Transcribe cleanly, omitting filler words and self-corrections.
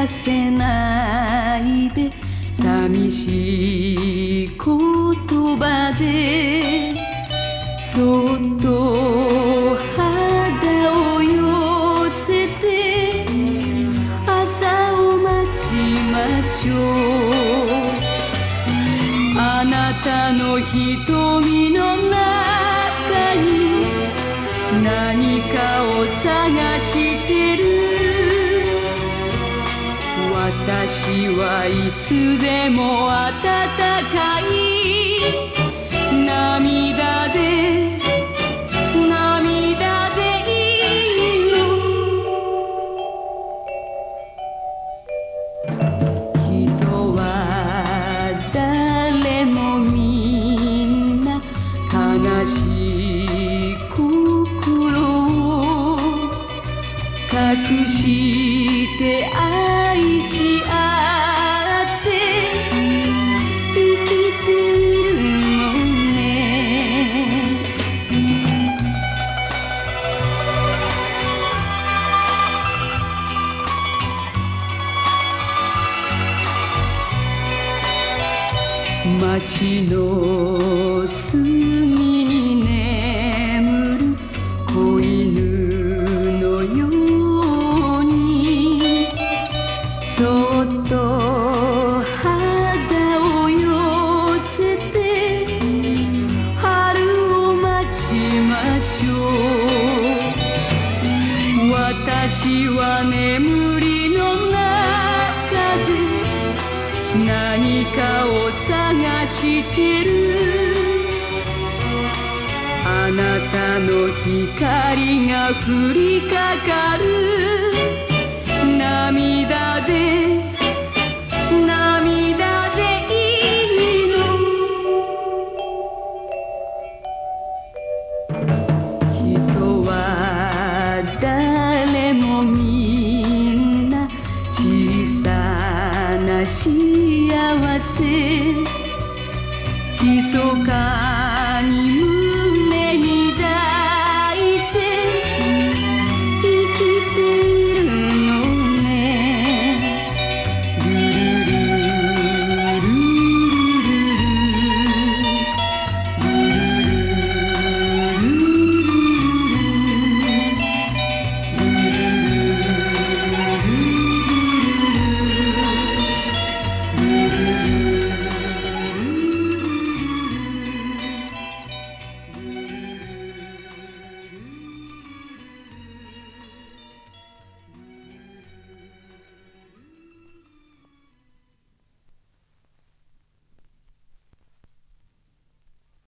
かせないで寂しい言葉でそっと肌を寄せて朝を待ちましょう。あなたの瞳の中に何かを探してる。私はいつでも温かい涙で涙でいいの。人は誰もみんな悲しい心を隠して愛し合って生きているのね。街の隅に眠る子犬のようにそっと肌を寄せて春を待ちましょう。私は眠りの中で何かを探してる。あなたの光が降りかかる。涙で涙でいいの。人は誰もみんな小さな幸せ密か